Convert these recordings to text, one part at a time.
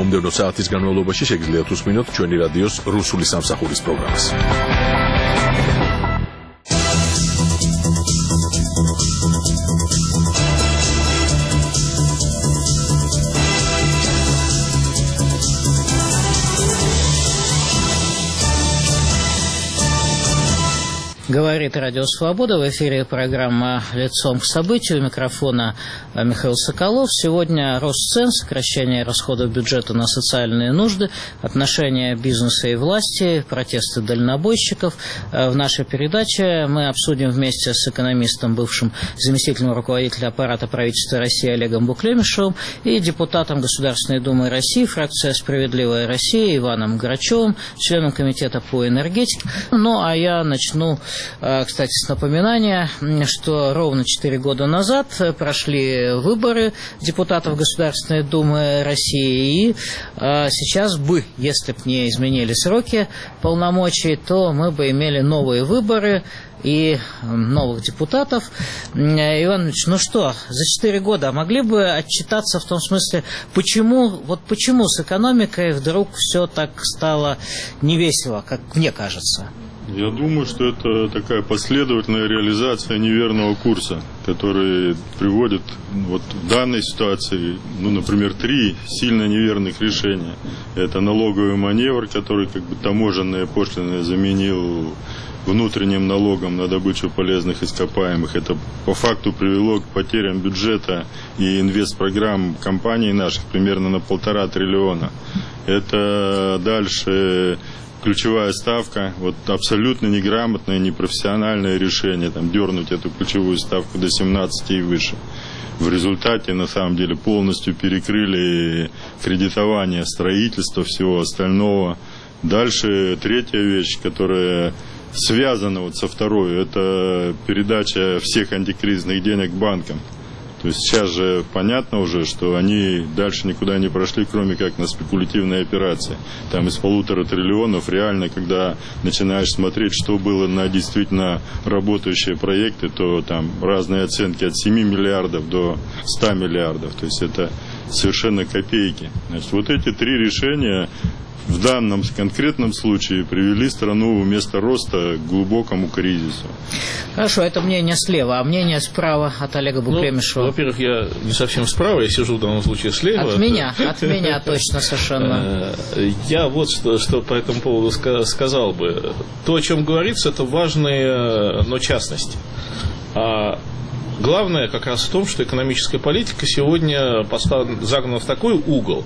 მომდევნო საათის განმავლობაში შეგიძლიათ უსმინოთ ჩვენი რადიოს რუსული სამსახურის პროგრამას. Говорит Радио Свобода. В эфире программа «Лицом к событию». У микрофона Михаил Соколов. Сегодня рост цен, сокращение расходов бюджета на социальные нужды, отношения бизнеса и власти, протесты дальнобойщиков. В нашей передаче мы обсудим вместе с экономистом, бывшим заместителем руководителя аппарата правительства России Олегом Буклемишевым и депутатом Государственной Думы России, фракция «Справедливая Россия» Иваном Грачевым, членом комитета по энергетике. Ну, а я начну, кстати, с напоминания, что ровно 4 года назад прошли выборы депутатов Государственной Думы России, и сейчас бы, если бы не изменили сроки полномочий, то мы бы имели новые выборы и новых депутатов. Иван Ильич, ну что, за 4 года могли бы отчитаться в том смысле, почему с экономикой вдруг все так стало невесело, как мне кажется? Я думаю, что это такая последовательная реализация неверного курса, который приводит вот в данной ситуации, например, 3 сильно неверных решения. Это налоговый маневр, который как бы таможенные пошлины заменил внутренним налогом на добычу полезных ископаемых. Это по факту привело к потерям бюджета и инвестпрограмм компаний наших примерно на 1,5 триллиона. Это дальше ключевая ставка, вот абсолютно неграмотное, непрофессиональное решение, дернуть эту ключевую ставку до 17 и выше. В результате, на самом деле, полностью перекрыли кредитование строительства, всего остального. Дальше третья вещь, которая связана со второй, это передача всех антикризисных денег банкам. То есть сейчас же понятно уже, что они дальше никуда не прошли, кроме как на спекулятивные операции. Там из 1,5 триллионов реально, когда начинаешь смотреть, что было на действительно работающие проекты, то там разные оценки от 7 миллиардов до 100 миллиардов. То есть это совершенно копейки. Значит, вот эти 3 решения в данном конкретном случае привели страну вместо роста к глубокому кризису. Хорошо, это мнение слева, а мнение справа от Олега Буклемишева? Во-первых, я не совсем справа, я сижу в данном случае слева. От меня точно совершенно. Я вот что по этому поводу сказал бы. То, о чем говорится, это важные, но частности. Главное как раз в том, что экономическая политика сегодня загнана в такой угол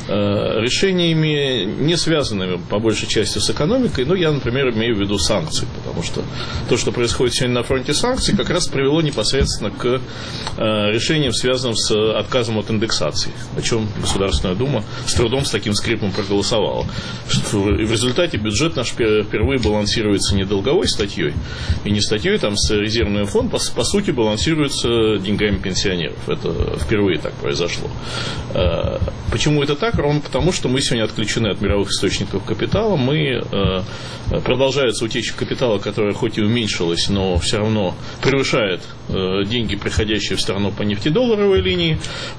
решениями, не связанными по большей части с экономикой. Я, например, имею в виду санкции, потому что то, что происходит сегодня на фронте санкций, как раз привело непосредственно к решениям, связанным с отказом от индексации, о чем Государственная Дума с трудом, с таким скрипом проголосовала. И в результате бюджет наш впервые балансируется не долговой статьей, и не статьей с резервным фондом, по сути балансирует деньгами пенсионеров. Это впервые так произошло. Почему это так? Ровно потому, что мы сегодня отключены от мировых источников капитала. Продолжается утечка капитала, которая хоть и уменьшилась, но все равно превышает деньги, приходящие в страну по нефтедолларовой линии.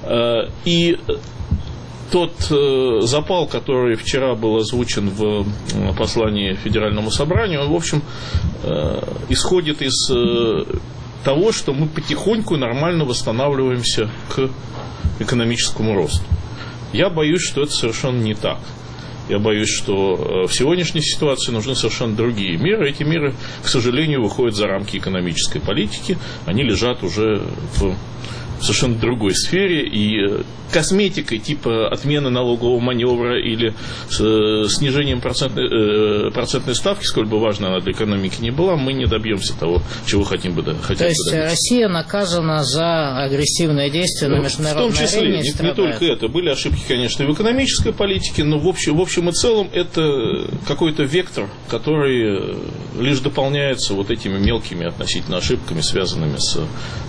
И тот запал, который вчера был озвучен в послании Федеральному собранию, он, в общем, исходит из того, что мы потихоньку нормально восстанавливаемся к экономическому росту. Я боюсь, что это совершенно не так. Я боюсь, что в сегодняшней ситуации нужны совершенно другие меры. Эти меры, к сожалению, выходят за рамки экономической политики. Они лежат уже в совершенно другой сфере, и косметикой типа отмены налогового маневра или снижением процентной ставки, сколь бы важна она для экономики не была, мы не добьемся того, чего хотим бы добиться. То есть Россия наказана за агрессивные действия на международной арене? В том числе, не только это. Были ошибки, конечно, и в экономической политике, но в общем и целом это какой-то вектор, который лишь дополняется вот этими мелкими относительно ошибками, связанными с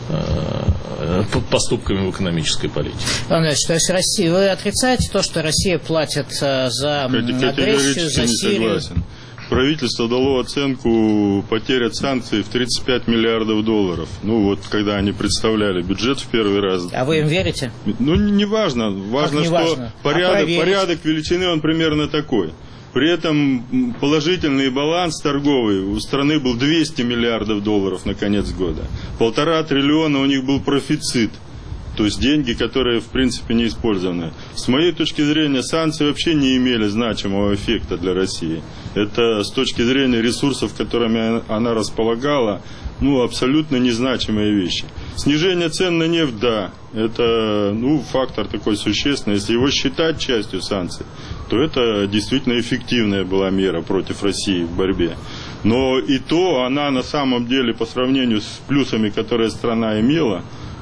поступками в экономической политике. То есть вы отрицаете то, что Россия платит за агрессию, за Сирию? правительство дало оценку потерь от санкций в 35 миллиардов долларов. Ну вот, когда они представляли бюджет в первый раз. А вы им верите? Ну, не важно. Важно, что важно? порядок величины, он примерно такой. При этом положительный баланс торговый у страны был 200 миллиардов долларов на конец года. 1,5 триллиона у них был профицит. То есть деньги, которые, в принципе, не использованы. С моей точки зрения, санкции вообще не имели значимого эффекта для России. Это с точки зрения ресурсов, которыми она располагала, ну, абсолютно незначимые вещи. Снижение цен на нефть, да, это, ну, фактор такой существенный. Если его считать частью санкций, то это действительно эффективная была мера против России в борьбе. Но и то она на самом деле, по сравнению с плюсами, которые страна имела,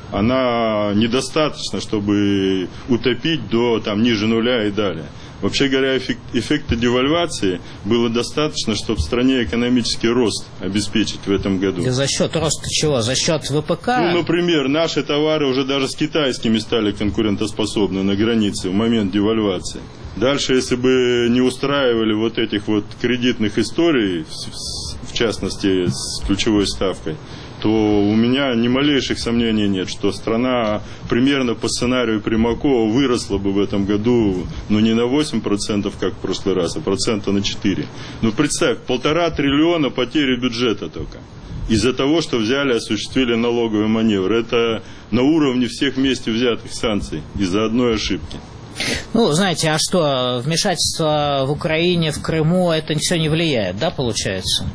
она недостаточна, чтобы утопить до там, ниже нуля и далее. Вообще говоря, эффекта девальвации было достаточно, чтобы в стране экономический рост обеспечить в этом году. И за счет роста чего? За счет ВПК? Ну, например, наши товары уже даже с китайскими стали конкурентоспособны на границе в момент девальвации. Дальше, если бы не устраивали вот этих вот кредитных историй, в частности, с ключевой ставкой, то у меня ни малейших сомнений нет, что страна примерно по сценарию Примакова выросла бы в этом году, ну, не на 8%, как в прошлый раз, а процента на 4%. Ну, представь, 1,5 триллиона потери бюджета только. Из-за того, что взяли, осуществили налоговый маневр. Это на уровне всех вместе взятых санкций из-за одной ошибки. Ну, знаете, а что, вмешательство в Украине, в Крыму, это все не влияет, да, получается?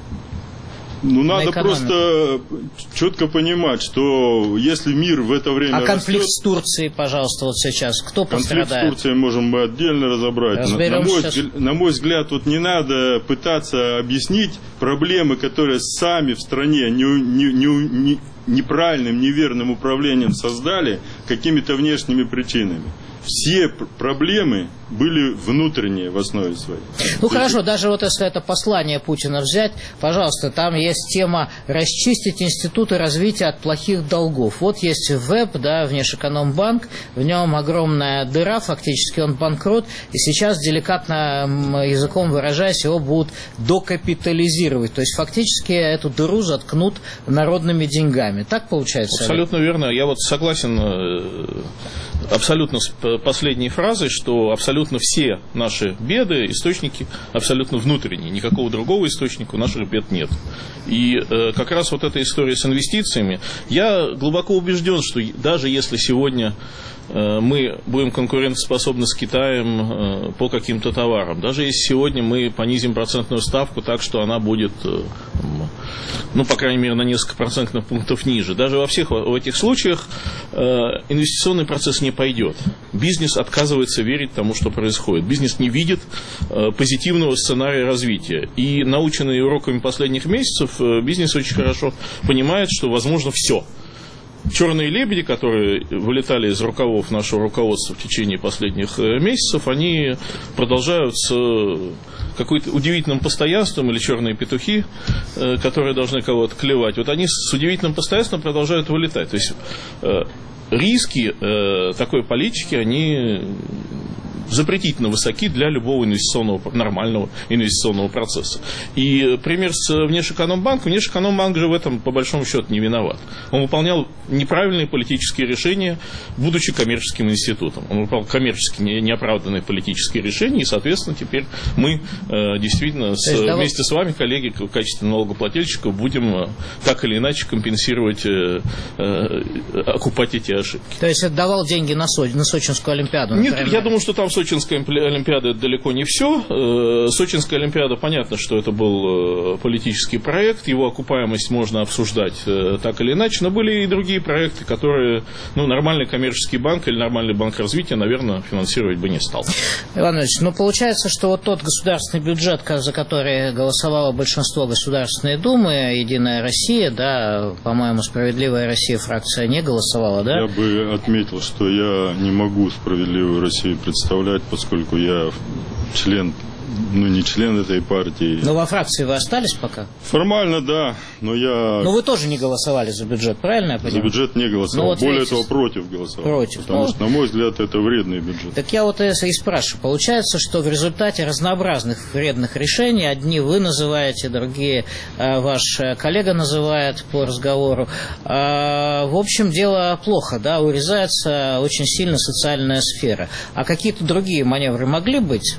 Ну, надо просто четко понимать, что если мир в это время конфликт с Турцией, пожалуйста, вот сейчас, кто пострадает? Конфликт с Турцией можем мы отдельно разобрать. На мой взгляд, вот не надо пытаться объяснить проблемы, которые сами в стране неправильным, неверным управлением создали какими-то внешними причинами. Все проблемы были внутренние в основе своей. Ну хорошо, даже вот если это послание Путина взять, пожалуйста, там есть тема расчистить институты развития от плохих долгов. Вот есть ВЭБ, да, Внешэкономбанк, в нем огромная дыра, фактически он банкрот, и сейчас, деликатным языком выражаясь, его будут докапитализировать. То есть фактически эту дыру заткнут народными деньгами. Так получается? Абсолютно верно. Я вот согласен абсолютно с последней фразой, что абсолютно все наши беды, источники абсолютно внутренние. Никакого другого источника у наших бед нет. И как раз вот эта история с инвестициями, я глубоко убежден, что даже если сегодня мы будем конкурентоспособны с Китаем по каким-то товарам, даже если сегодня мы понизим процентную ставку так, что она будет, ну, по крайней мере, на несколько процентных пунктов ниже, даже во всех этих случаях инвестиционный процесс не пойдет. Бизнес отказывается верить тому, что происходит. Бизнес не видит позитивного сценария развития. И, наученный уроками последних месяцев, бизнес очень хорошо понимает, что возможно все. Черные лебеди, которые вылетали из рукавов нашего руководства в течение последних месяцев, они продолжают с каким-то удивительным постоянством, или черные петухи, которые должны кого-то клевать, вот они с удивительным постоянством продолжают вылетать. То есть риски такой политики, они запретительно высоки для любого нормального инвестиционного процесса. И пример с Внешэкономбанком. Внешэкономбанк же в этом, по большому счету, не виноват. Он выполнял неправильные политические решения, будучи коммерческим институтом. Он выполнял коммерчески неоправданные политические решения, и, соответственно, теперь мы действительно вместе с вами, коллеги, в качестве налогоплательщиков, будем так или иначе компенсировать, окупать эти ошибки. То есть это давал деньги на Сочинскую Олимпиаду? Нет, я думаю, что там Сочинская Олимпиада далеко не все. Сочинская Олимпиада, понятно, что это был политический проект, его окупаемость можно обсуждать так или иначе, но были и другие проекты, которые, ну, нормальный коммерческий банк или нормальный банк развития, наверное, финансировать бы не стал. Иван Ильич, ну получается, что вот тот государственный бюджет, за который голосовало большинство Государственной Думы, Единая Россия, да, по-моему, Справедливая Россия фракция не голосовала, да? Я бы отметил, что я не могу Справедливую Россию представлять, поскольку я член не член этой партии. Но во фракции вы остались пока? Формально, да, но я... Но вы тоже не голосовали за бюджет, правильно я понимаю? За бюджет не голосовал, вот более видите, того, против голосовал. Против. Потому что, на мой взгляд, это вредный бюджет. Так я вот и спрашиваю. Получается, что в результате разнообразных вредных решений, одни вы называете, другие ваш коллега называет по разговору, в общем, дело плохо, да, урезается очень сильно социальная сфера. А какие-то другие маневры могли быть?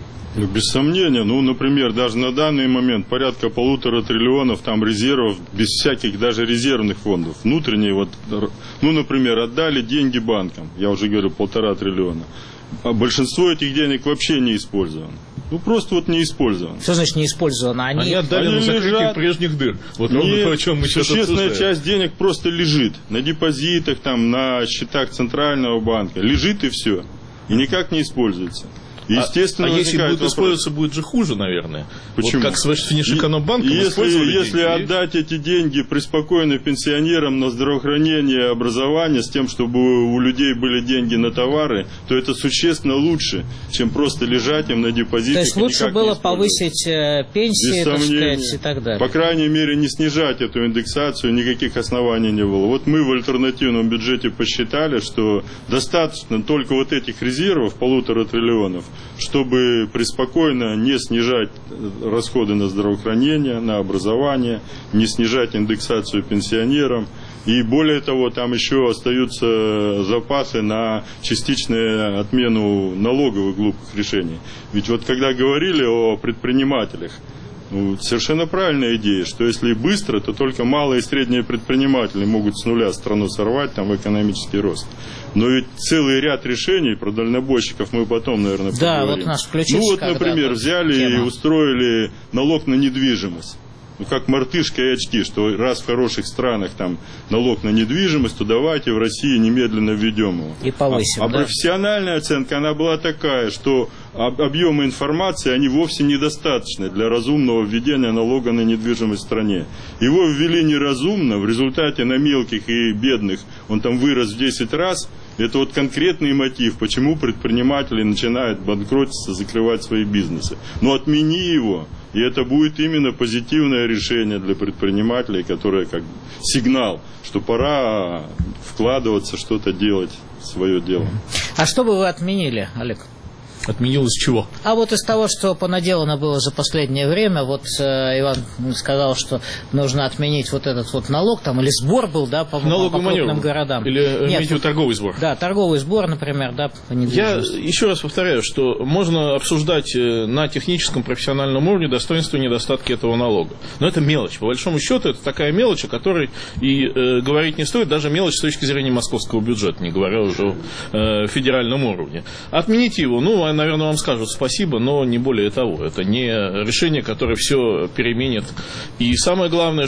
Без сомнения. Например, даже на данный момент порядка 1,5 триллионов там резервов, без всяких даже резервных фондов. Внутренние, например, отдали деньги банкам. Я уже говорю, 1,5 триллиона. А большинство этих денег вообще не использовано. Просто не использовано. Что значит не использовано? Они отдали на закрытие прежних дыр. Ровно о чем мы сейчас обсуждаем. Существенная часть денег просто лежит. На депозитах, на счетах Центрального банка. Лежит и все. И никак не используется. Естественно, если будет использоваться, будет же хуже, наверное. Почему? Как с Финиш-Экономбанком если отдать эти деньги преспокойно пенсионерам на здравоохранение и образование, с тем, чтобы у людей были деньги на товары, то это существенно лучше, чем просто лежать им на депозитах. То есть лучше было повысить пенсии, так сказать, и так далее. По крайней мере, не снижать эту индексацию, никаких оснований не было. Вот мы в альтернативном бюджете посчитали, что достаточно только этих резервов, 1,5 триллионов, чтобы преспокойно не снижать расходы на здравоохранение, на образование, не снижать индексацию пенсионерам. И более того, там еще остаются запасы на частичную отмену налоговых глупых решений. Ведь когда говорили о предпринимателях, совершенно правильная идея, что если быстро, то только малые и средние предприниматели могут с нуля страну сорвать в экономический рост. Но ведь целый ряд решений про дальнобойщиков мы потом, наверное, поговорим. Да, вот нас включится. Например, взяли и устроили налог на недвижимость. Как мартышка и очки, что раз в хороших странах там налог на недвижимость, то давайте в России немедленно введем его. И повысим, А профессиональная оценка, она была такая, что объемы информации, они вовсе недостаточны для разумного введения налога на недвижимость в стране. Его ввели неразумно, в результате на мелких и бедных он там вырос в 10 раз. Это конкретный мотив, почему предприниматели начинают банкротиться, закрывать свои бизнесы. Но отмени его, и это будет именно позитивное решение для предпринимателей, которое как сигнал, что пора вкладываться, что-то делать, свое дело. А что бы вы отменили, Олег? Отменил из чего? А из того, что понаделано было за последнее время, Иван сказал, что нужно отменить этот налог, или сбор был, да, по крупным городам. Или торговый сбор? Да, торговый сбор, например, да, по недвижимости. Я еще раз повторяю, что можно обсуждать на техническом, профессиональном уровне достоинства и недостатки этого налога. Но это мелочь. По большому счету, это такая мелочь, о которой и говорить не стоит, даже мелочь с точки зрения московского бюджета, не говоря уже о федеральном уровне. Отмените его, наверное, вам скажут спасибо, но не более того. Это не решение, которое все переменит. И самое главное,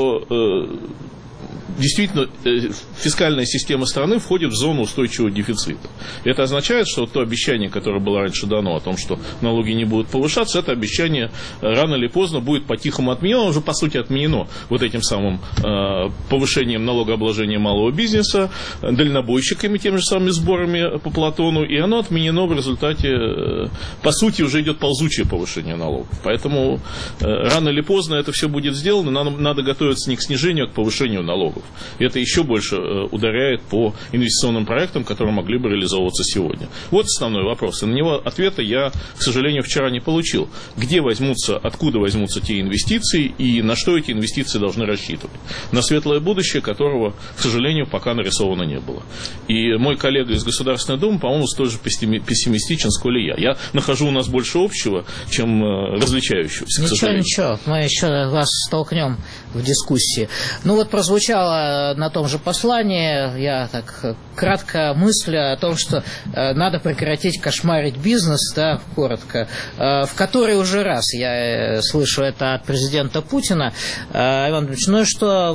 что действительно фискальная система страны входит в зону устойчивого дефицита. Это означает, что то обещание, которое было раньше дано о том, что налоги не будут повышаться, это обещание рано или поздно будет по-тихому отменено. Оно уже, по сути, отменено этим самым повышением налогообложения малого бизнеса, дальнобойщиками, теми же самыми сборами по Платону, и оно отменено в результате, по сути, уже идет ползучее повышение налогов. Поэтому рано или поздно это все будет сделано, надо готовиться не к снижению, а к повышению налогов. И это еще больше ударяет по инвестиционным проектам, которые могли бы реализовываться сегодня. Вот основной вопрос. И на него ответа я, к сожалению, вчера не получил. Откуда возьмутся те инвестиции и на что эти инвестиции должны рассчитывать? На светлое будущее, которого, к сожалению, пока нарисовано не было. И мой коллега из Государственной Думы, по-моему, столь же пессимистичен, сколь и я. Я нахожу у нас больше общего, чем различающегося, к сожалению. Ничего, мы еще вас столкнем в дискуссии. Прозвучало на том же послании, я так кратко мыслю о том, что надо прекратить кошмарить бизнес, да, коротко, в который уже раз я слышу это от президента Путина. Иван Ильич, что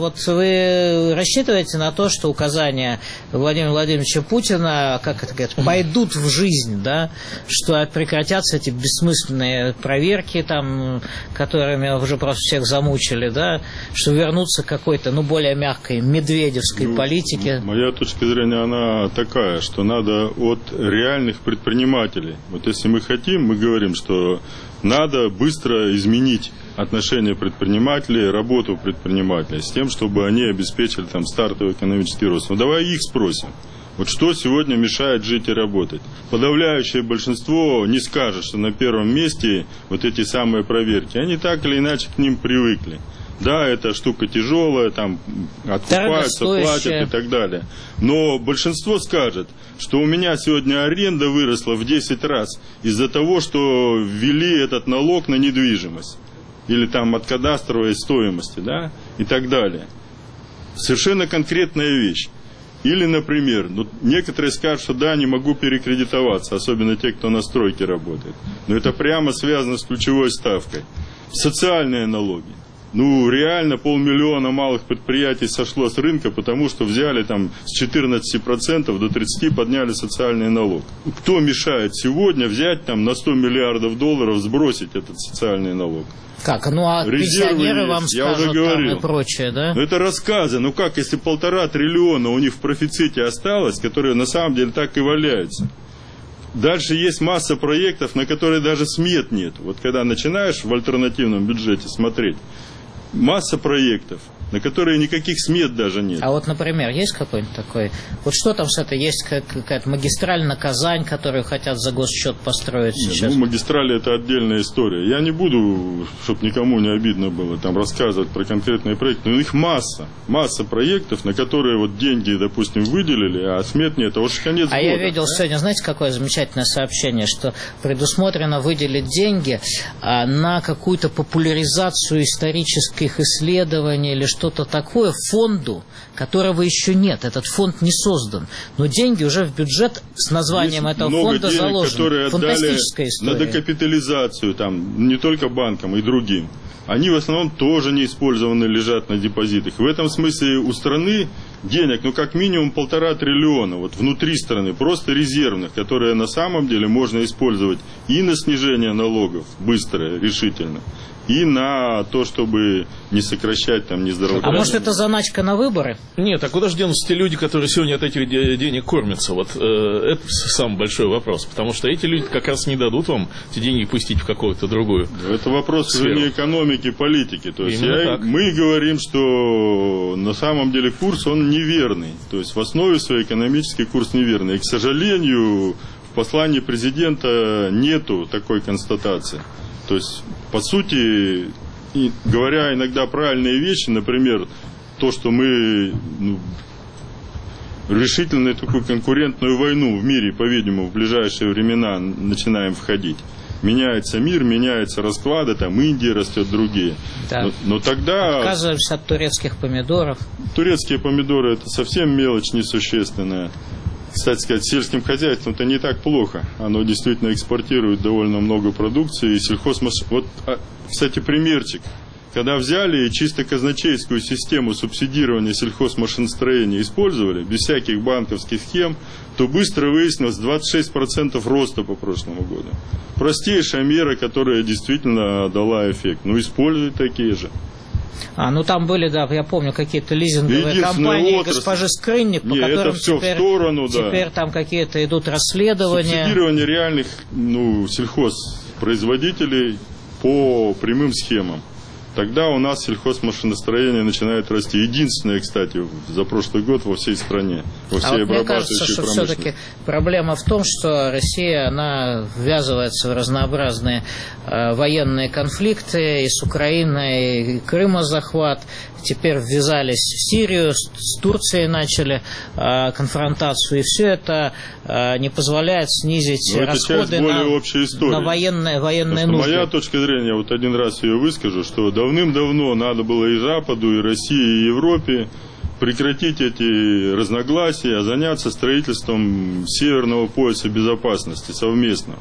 вы рассчитываете на то, что указания Владимира Владимировича Путина, пойдут в жизнь, да, что прекратятся эти бессмысленные проверки, которыми уже просто всех замучили, да, что вернутся к какой-то, более мягкой медведевской политике? Моя точка зрения, она такая, что надо от реальных предпринимателей. Вот если мы хотим, мы говорим, что надо быстро изменить отношение предпринимателей, работу предпринимателей, с тем, чтобы они обеспечили там стартовый экономический рост. Ну, давай их спросим. Вот что сегодня мешает жить и работать? Подавляющее большинство не скажет, что на первом месте вот эти самые проверки. Они так или иначе к ним привыкли. Да, эта штука тяжелая, там откупаются, платят и так далее. Но большинство скажет, что у меня сегодня аренда выросла в 10 раз из-за того, что ввели этот налог на недвижимость. Или там от кадастровой стоимости, да, и так далее. Совершенно конкретная вещь. Или, например, некоторые скажут, что да, не могу перекредитоваться, особенно те, кто на стройке работает. Но это прямо связано с ключевой ставкой. Социальные налоги. Ну, реально 500 000 малых предприятий сошло с рынка, потому что взяли там с 14% до 30% подняли социальный налог. Кто мешает сегодня взять там на $100 миллиардов сбросить этот социальный налог? Как? Ну, а пенсионеры вам скажут там и прочее, да? Это рассказы. Ну как, если 1,5 триллиона у них в профиците осталось, которые на самом деле так и валяются? Дальше есть масса проектов, на которые даже смет нет. Вот когда начинаешь в альтернативном бюджете смотреть, масса проектов, на которые никаких смет даже нет. А вот, например, есть какой-нибудь такой... Вот что там с этой? Есть какая-то магистраль на Казань, которую хотят за госсчет построить сейчас? Ну, магистрали – это отдельная история. Я не буду, чтобы никому не обидно было, там рассказывать про конкретные проекты. Но их масса. Масса проектов, на которые вот деньги, допустим, выделили, а смет нет. А уж конец года. Я видел сегодня, знаете, какое замечательное сообщение, что предусмотрено выделить деньги на какую-то популяризацию исторических исследований или что-то такое фонду, которого еще нет. Этот фонд не создан. Но деньги уже в бюджет с названием есть этого фонда денег, заложены. Которые фантастическая история. На докапитализацию, там, не только банкам, и другим. Они в основном тоже не использованы, лежат на депозитах. В этом смысле у страны денег, ну, как минимум 1,5 триллиона, вот внутри страны, просто резервных, которые на самом деле можно использовать и на снижение налогов, быстро, решительно, и на то, чтобы не сокращать там нездоровье. А может, это заначка на выборы? Нет, а куда же денутся те люди, которые сегодня от этих денег кормятся? Вот это самый большой вопрос. Потому что эти люди как раз не дадут вам эти деньги пустить в какую-то другую Это вопрос уже не экономики, политики. То есть мы говорим, что на самом деле курс, он неверный. То есть в основе своей экономический курс неверный. И, к сожалению, в послании президента нету такой констатации. То есть, по сути, говоря иногда правильные вещи, например, то, что мы решительно такую конкурентную войну в мире, по-видимому, в ближайшие времена начинаем входить. Меняется мир, меняются расклады, там Индия растет, другие. Да. Но тогда... Отказываемся от турецких помидоров. Турецкие помидоры – это совсем мелочь несущественная. Кстати сказать, сельским хозяйством-то не так плохо. Оно действительно экспортирует довольно много продукции. И Вот, кстати, примерчик. Когда взяли и чисто казначейскую систему субсидирования сельхозмашиностроения использовали, без всяких банковских схем, то быстро выяснилось 26% роста по прошлому году. Простейшая мера, которая действительно дала эффект. Ну, используют такие же. Ну там были, да, я помню, какие-то лизинговые компании госпожи Скрынник, по которым теперь там какие-то идут расследования. Субсидирование реальных сельхозпроизводителей по прямым схемам. Тогда у нас сельхозмашиностроение начинает расти. Единственное, кстати, за прошлый год во всей стране, во всей обрабатывающей промышленности. Мне кажется, что все-таки проблема в том, что Россия, она ввязывается в разнообразные военные конфликты и с Украиной, и Крымозахват. Теперь ввязались в Сирию, с Турцией начали конфронтацию. И все это не позволяет снизить расходы на военные нужды. Моя точка зрения, вот один раз ее выскажу, что давным-давно надо было и Западу, и России, и Европе прекратить эти разногласия, а заняться строительством северного пояса безопасности совместно.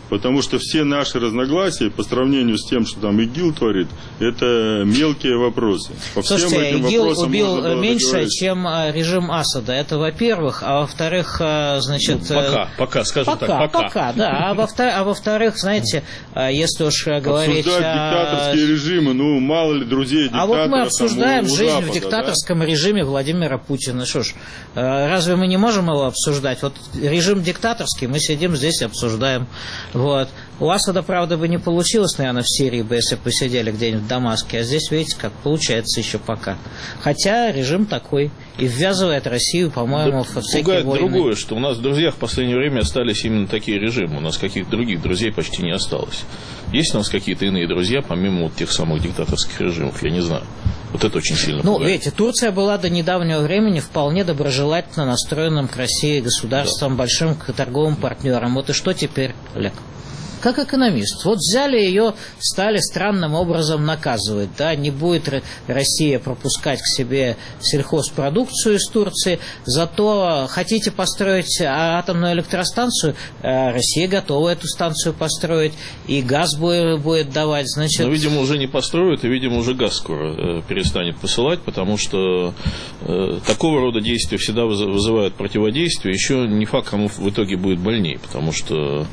Потому что все наши разногласия по сравнению с тем, что там ИГИЛ творит, это мелкие вопросы. По всем этим ИГИЛ вопросам убил меньше, чем режим Асада. Это во-первых. А во-вторых, значит... Пока, скажем так. Пока, да. А во-вторых, знаете, если уж говорить... Обсуждать диктаторские режимы, ну, мало ли друзей диктаторов. А вот мы обсуждаем жизнь Запада, в диктаторском режиме Владимира Путина. Что ж, разве мы не можем его обсуждать? Вот режим диктаторский, мы сидим здесь и обсуждаем. Вот. У Асада, правда, бы не получилось, наверное, в Сирии бы, если бы посидели где-нибудь в Дамаске. А здесь, видите, как получается еще пока. Хотя режим такой. И ввязывает Россию, по-моему, в всякие войны. Другое, что у нас в друзьях в последнее время остались именно такие режимы. У нас каких-то других друзей почти не осталось. Есть у нас какие-то иные друзья, помимо вот тех самых диктаторских режимов? Я не знаю. Вот это очень сильно пугает. Ну, видите, Турция была до недавнего времени вполне доброжелательно настроенным к России государством, да, большим торговым партнером. Вот и что теперь, Олег? Как экономист. Вот взяли ее, стали странным образом наказывать. Да? Не будет Россия пропускать к себе сельхозпродукцию из Турции, зато хотите построить атомную электростанцию, Россия готова эту станцию построить, и газ будет давать. Значит... Но, видимо, уже не построят, и, видимо, уже газ скоро перестанет посылать, потому что такого рода действия всегда вызывают противодействие. Еще не факт, кому в итоге будет больнее, потому что...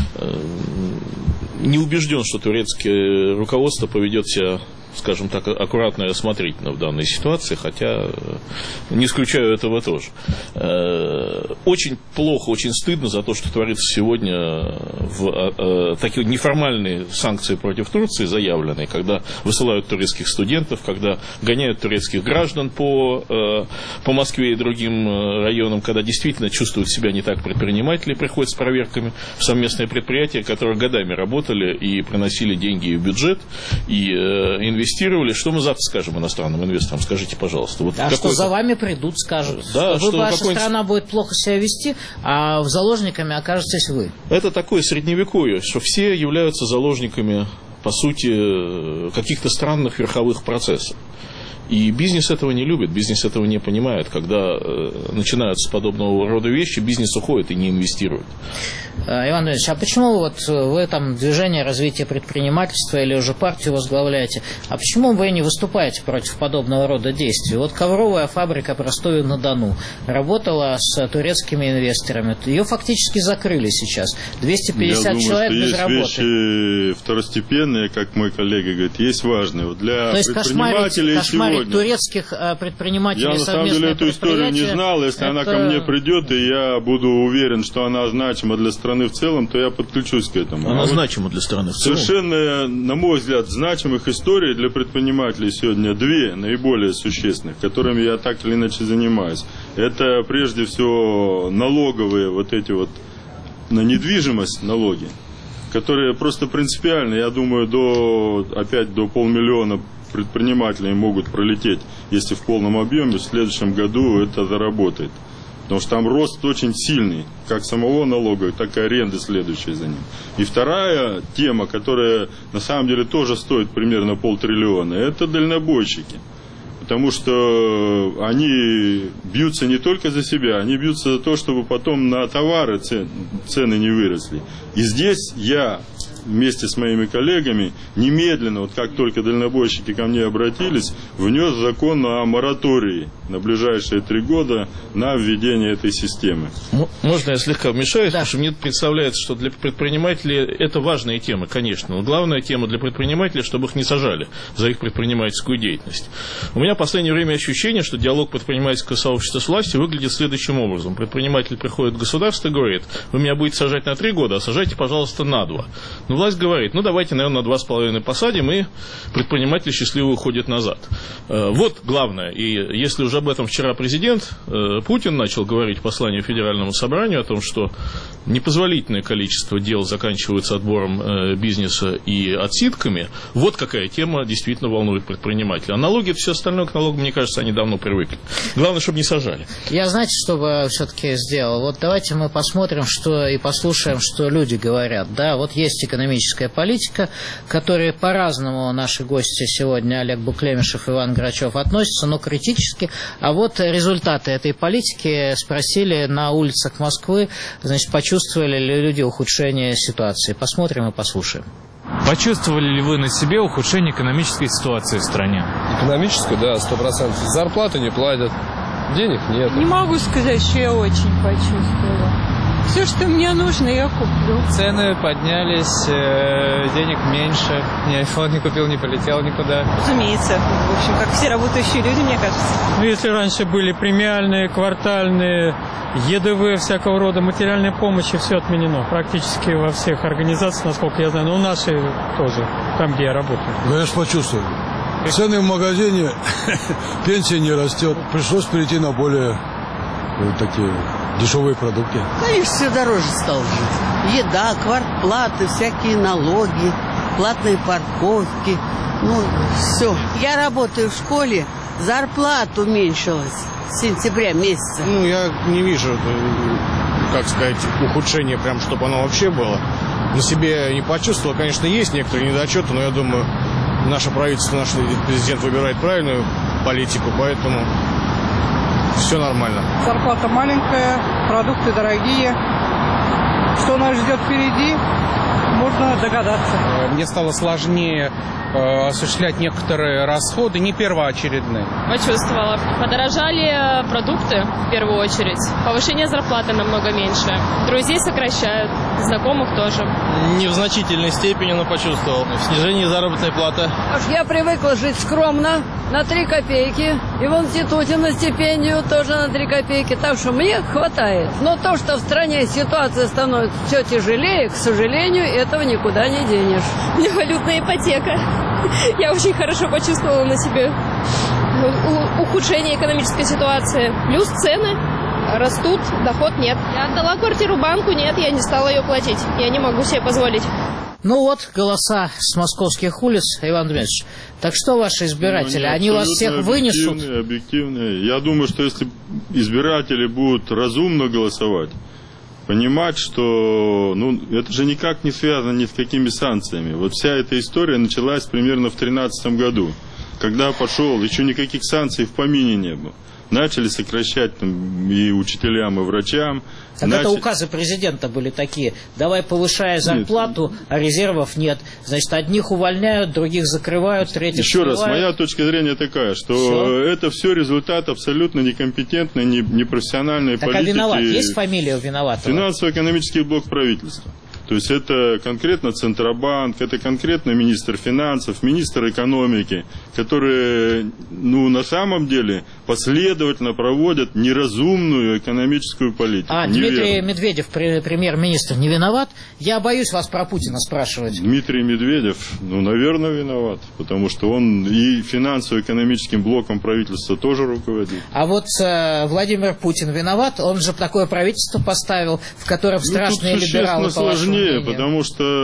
не убежден, что турецкое руководство поведет себя, скажем так, аккуратно и осмотрительно в данной ситуации, хотя не исключаю этого тоже. Очень плохо, очень стыдно за то, что творится сегодня в такие неформальные санкции против Турции заявленные, когда высылают турецких студентов, когда гоняют турецких граждан по Москве и другим районам, когда действительно чувствуют себя не так предприниматели, приходят с проверками в совместные предприятия, которые годами работали и приносили деньги в бюджет, и инвестировали. Что мы завтра скажем иностранным инвесторам? Скажите, пожалуйста. Вот что за вами придут, скажут. Да, ваша страна будет плохо себя вести, а заложниками окажетесь вы. Это такое средневековье, что все являются заложниками, по сути, каких-то странных верховых процессов. И бизнес этого не любит, бизнес этого не понимает. Когда начинаются подобного рода вещи, бизнес уходит и не инвестирует. Иван Ильич, а почему вот вы там движение развития предпринимательства или уже партию возглавляете, а почему вы не выступаете против подобного рода действий? Вот ковровая фабрика в Ростове-на-Дону работала с турецкими инвесторами. Ее фактически закрыли сейчас. 250 человек без работы. Есть вещи второстепенные, как мой коллега говорит, есть важные. Вот для предпринимателей кошмарить турецких предпринимателей. Я на самом деле эту историю не знал. Если она ко мне придет, и я буду уверен, что она значима для страны в целом, то я подключусь к этому. Она значима для страны в целом. Совершенно, на мой взгляд, значимых историй для предпринимателей сегодня две наиболее существенных, которыми я так или иначе занимаюсь. Это прежде всего налоговые вот эти вот на недвижимость налоги, которые просто принципиально, я думаю, опять до 500 000 предпринимателей могут пролететь, если в полном объеме, в следующем году это заработает. Потому что там рост очень сильный, как самого налога, так и аренды, следующей за ним. И вторая тема, которая на самом деле тоже стоит примерно 500 000 000, это дальнобойщики. Потому что они бьются не только за себя, они бьются за то, чтобы потом на товары цены не выросли. И здесь я вместе с моими коллегами немедленно, вот как только дальнобойщики ко мне обратились, внес закон о моратории на ближайшие 3 года на введение этой системы. Можно я слегка вмешаюсь, потому что мне представляется, что для предпринимателей это важная тема, конечно. Но главная тема для предпринимателей, чтобы их не сажали за их предпринимательскую деятельность. У меня в последнее время ощущение, что диалог предпринимательского сообщества с властью выглядит следующим образом. Предприниматель приходит в государство и говорит: вы меня будете сажать на 3 года, а сажайте, пожалуйста, на 2. Но власть говорит: ну давайте, наверное, на 2,5 посадим, и предприниматель счастливо уходит назад. Вот главное. И если уже об этом вчера президент Путин начал говорить в послании Федеральному собранию о том, что непозволительное количество дел заканчивается отбором бизнеса и отсидками, вот какая тема действительно волнует предпринимателя. А налоги, все остальное к налогам, мне кажется, они давно привыкли. Главное, чтобы не сажали. Я, знаете, что бы все-таки сделал? Вот давайте мы посмотрим, что и послушаем, что люди говорят. Да, вот есть экономисты, экономическая политика, к которой по-разному наши гости сегодня, Олег Буклемишев и Иван Грачев, относятся, но критически. А вот результаты этой политики спросили на улицах Москвы, значит, почувствовали ли люди ухудшение ситуации. Посмотрим и послушаем. Почувствовали ли вы на себе ухудшение экономической ситуации в стране? Экономическую, да, 100%. Зарплату не платят, денег нет. Не могу сказать, что я очень почувствовала. Все, что мне нужно, я куплю. Цены поднялись, денег меньше. Ни айфон не купил, не полетел никуда. Разумеется. В общем, как все работающие люди, мне кажется. Ну, если раньше были премиальные, квартальные, ЕДВ, всякого рода материальной помощи, все отменено. Практически во всех организациях, насколько я знаю. Ну, наши тоже, там, где я работаю. Ну, я же почувствовал. Цены в магазине, пенсия не растет. Пришлось перейти на более такие дешевые продукты. Конечно, все дороже стало жить. Еда, квартплаты, всякие налоги, платные парковки. Ну, все. Я работаю в школе, зарплата уменьшилась с сентября месяца. Ну, я не вижу, как сказать, ухудшения, прям, чтобы оно вообще было. На себе не почувствовал. Конечно, есть некоторые недочеты, но я думаю, наше правительство, наш президент выбирает правильную политику, поэтому все нормально. Зарплата маленькая, продукты дорогие. Что нас ждет впереди, можно догадаться. Мне стало сложнее осуществлять некоторые расходы, не первоочередные. Почувствовала. Подорожали продукты, в первую очередь. Повышение зарплаты намного меньше. Друзей сокращают, знакомых тоже. Не в значительной степени, но почувствовал. Снижение заработной платы. Я привыкла жить скромно, на 3 копейки. И в институте на стипендию тоже на 3 копейки. Так что мне хватает. Но то, что в стране ситуация становится все тяжелее, к сожалению, этого никуда не денешь. У меня валютная ипотека. Я очень хорошо почувствовала на себе ухудшение экономической ситуации. Плюс цены растут, доход нет. Я отдала квартиру банку, нет, я не стала ее платить. Я не могу себе позволить. Ну вот, голоса с московских улиц, Иван Дмитриевич. Так что ваши избиратели, они вас всех вынесут? Объективные. Я думаю, что если избиратели будут разумно голосовать, понимать, что это же никак не связано ни с какими санкциями. Вот вся эта история началась примерно в 2013 году, когда пошел, еще никаких санкций в помине не было. Начали сокращать там и учителям, и врачам. Так это указы президента были такие. Давай повышай зарплату, а резервов нет. Значит, одних увольняют, других закрывают, третьих Еще сливают. раз, моя точка зрения такая, что это все результат абсолютно некомпетентной, непрофессиональной политики. Так, а виноват? Есть фамилия у виноватого? Финансово-экономический блок правительства. То есть это конкретно Центробанк, это конкретно министр финансов, министр экономики, которые, на самом деле последовательно проводят неразумную экономическую политику. А Дмитрий Медведев, премьер-министр, не виноват? Я боюсь вас про Путина спрашивать. Дмитрий Медведев, наверное, виноват, потому что он и финансово-экономическим блоком правительства тоже руководит. А вот Владимир Путин виноват? Он же такое правительство поставил, в котором страшные либералы, по вашему мнению. Потому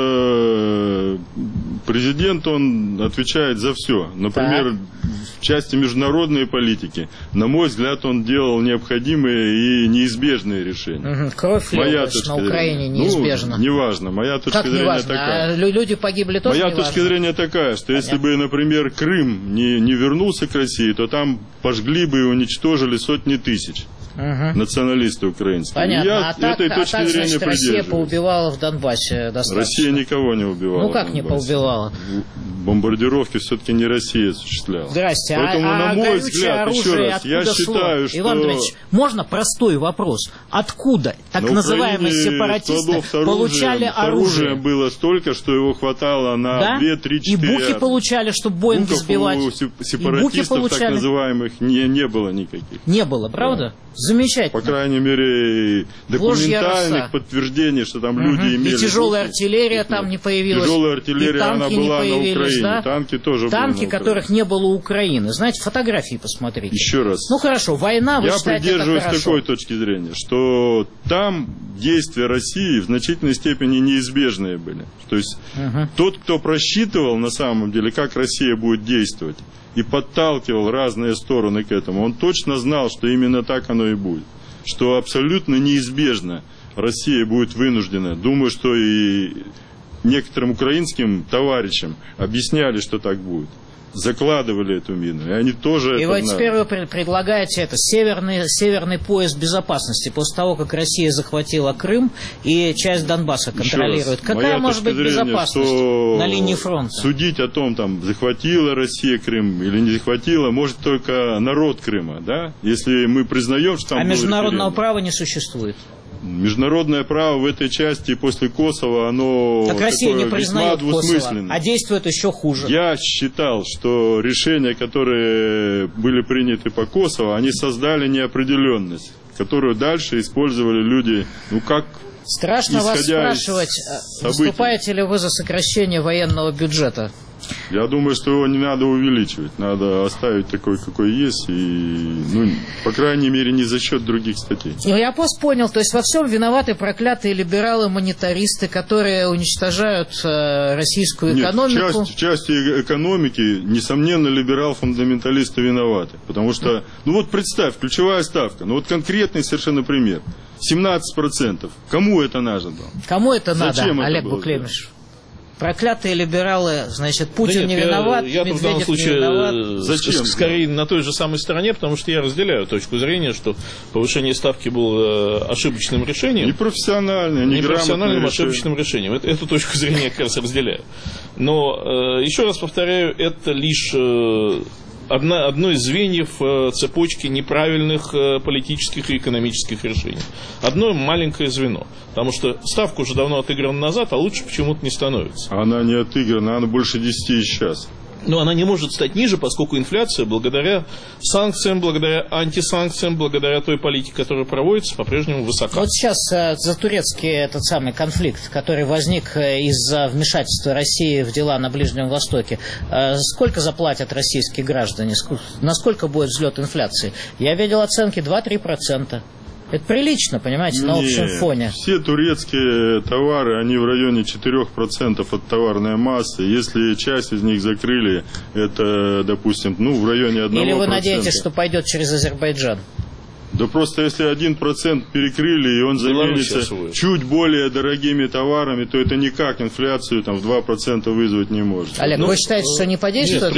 что президент, он отвечает за все. Например, в части международной политики, на мой взгляд, он делал необходимые и неизбежные решения. Кровь лилась на Украине неизбежно. Неважно. Моя точка зрения такая. А люди погибли тоже Моя точка зрения такая, что если бы, например, Крым не вернулся к России, то там пожгли бы и уничтожили сотни тысяч. Националисты украинские. Понятно. Этой точки зрения Россия поубивала в Донбассе достаточно. Россия никого не убивала. Ну как не поубивала? Бомбардировки все-таки не Россия осуществляла. Здрасте. Поэтому, на мой взгляд, еще раз, я считаю, что... Иван Ильич, можно простой вопрос? Откуда так называемые сепаратисты получали оружие? Оружие было столько, что его хватало на 2-3-4 И буки получали, чтобы Боинги сбивать. Сепаратистов так называемых не было никаких. Не было, правда? Замечательно. По крайней мере, документальных подтверждений, что там люди имели. И тяжелая артиллерия там не появилась. Тяжелая артиллерия, она была на Украине. Да? Танки тоже Танки, были на которых не было у Украины. Знаете, фотографии посмотрите. Еще раз. Ну хорошо, война, вы считаете, это хорошо. Я придерживаюсь такой точки зрения, что там действия России в значительной степени неизбежные были. То есть тот, кто просчитывал на самом деле, как Россия будет действовать, и подталкивал разные стороны к этому, он точно знал, что именно так оно и будет. Что абсолютно неизбежно Россия будет вынуждена. Думаю, что и некоторым украинским товарищам объясняли, что так будет. Закладывали эту мину, и они тоже... И вот теперь вы предлагаете это северный пояс безопасности после того, как Россия захватила Крым и часть Донбасса контролирует. Какая может быть безопасность на линии фронта? Судить о том, там, захватила Россия Крым или не захватила, может только народ Крыма, да? Если мы признаем, что там... А международного права не существует? Международное право в этой части после Косово, оно так Россия не признает Косово, а действует еще хуже. Я считал, что решения, которые были приняты по Косово, они создали неопределенность, которую дальше использовали люди, как... Страшно вас спрашивать, выступаете ли вы за сокращение военного бюджета? Я думаю, что его не надо увеличивать, надо оставить такой, какой есть, и, по крайней мере, не за счет других статей. Я просто понял, то есть во всем виноваты проклятые либералы-монетаристы, которые уничтожают российскую экономику. Нет, в части экономики, несомненно, либерал-фундаменталисты виноваты, потому что, представь, ключевая ставка, конкретный совершенно пример, 17%, кому это надо было? Кому это Зачем надо, Олег Буклемиш? Проклятые либералы, значит, Путин не виноват, я в данном случае не виноват. Зачем? Скорее на той же самой стороне, потому что я разделяю точку зрения, что повышение ставки было ошибочным решением. Непрофессиональным, непрофессиональным ошибочным решением. Эту точку зрения я как раз разделяю. Но, еще раз повторяю, это лишь... одно из звеньев цепочки неправильных политических и экономических решений. Одно маленькое звено. Потому что ставка уже давно отыграна назад, а лучше почему-то не становится. Она не отыграна, она больше 10 и сейчас. Но она не может стать ниже, поскольку инфляция, благодаря санкциям, благодаря антисанкциям, благодаря той политике, которая проводится, по-прежнему высока. Вот сейчас за турецкий этот самый конфликт, который возник из-за вмешательства России в дела на Ближнем Востоке, сколько заплатят российские граждане? Насколько будет взлет инфляции? Я видел оценки 2-3%. Это прилично, понимаете, на общем фоне. Все турецкие товары, они в районе 4% от товарной массы. Если часть из них закрыли, это, допустим, в районе 1%. Или вы надеетесь, что пойдет через Азербайджан? Да просто если 1% перекрыли, и он заменится чуть более дорогими товарами, то это никак инфляцию в 2% вызвать не может. Олег, вы считаете, что не подействует?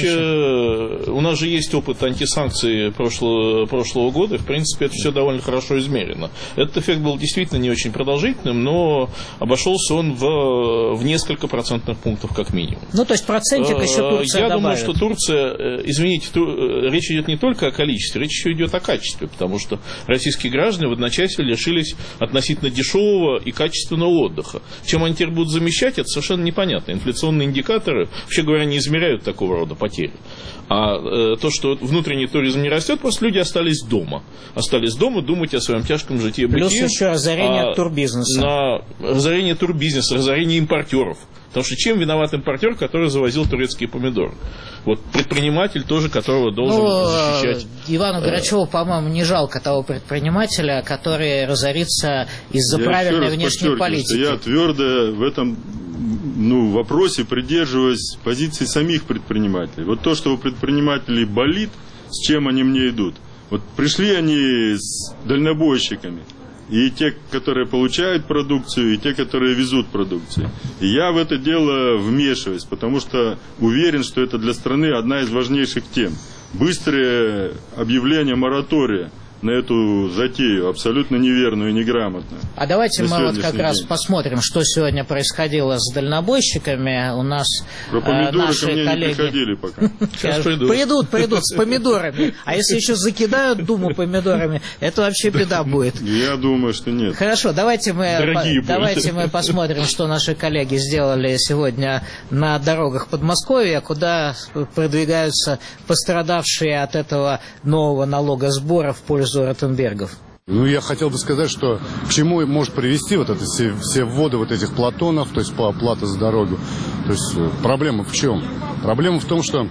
Нет, у нас же есть опыт антисанкций прошлого года, и в принципе это все довольно хорошо измерено. Этот эффект был действительно не очень продолжительным, но обошелся он в несколько процентных пунктов как минимум. То есть процентик еще Турция Я добавит. думаю, что Турция, извините, речь идет не только о количестве, речь еще идет о качестве, потому что российские граждане в одночасье лишились относительно дешевого и качественного отдыха. Чем они теперь будут замещать, это совершенно непонятно. Инфляционные индикаторы, вообще говоря, не измеряют такого рода потери. А то, что внутренний туризм не растет, просто люди остались дома. Остались дома думать о своем тяжком житье-бытие. Плюс еще разорение турбизнеса. Разорение турбизнеса, разорение импортеров. Потому что чем виноват импортер, который завозил турецкие помидоры? Вот предприниматель тоже, которого должен защищать. Ивану Грачеву, по-моему, не жалко того предпринимателя, который разорится из-за правильной внешней политики. Я твердо в этом вопросе придерживаюсь позиции самих предпринимателей. Вот то, что у предпринимателей болит, с чем они мне идут. Вот пришли они с дальнобойщиками. И те, которые получают продукцию, и те, которые везут продукцию. И я в это дело вмешиваюсь, потому что уверен, что это для страны одна из важнейших тем. Быстрое объявление моратория на эту затею, абсолютно неверную и неграмотную. А давайте мы вот как раз посмотрим, что сегодня происходило с дальнобойщиками. У нас про помидоры наши ко мне коллеги... не приходили пока. Сейчас придут с помидорами. А если еще закидают Думу помидорами, это вообще беда будет. Я думаю, что нет. Хорошо, давайте мы посмотрим, что наши коллеги сделали сегодня на дорогах Подмосковья, куда продвигаются пострадавшие от этого нового налогосбора в пользу Ротенбергов. Я хотел бы сказать, что к чему может привести вот это все вводы вот этих платонов, то есть по оплате за дорогу. То есть проблема в чем? Проблема в том, что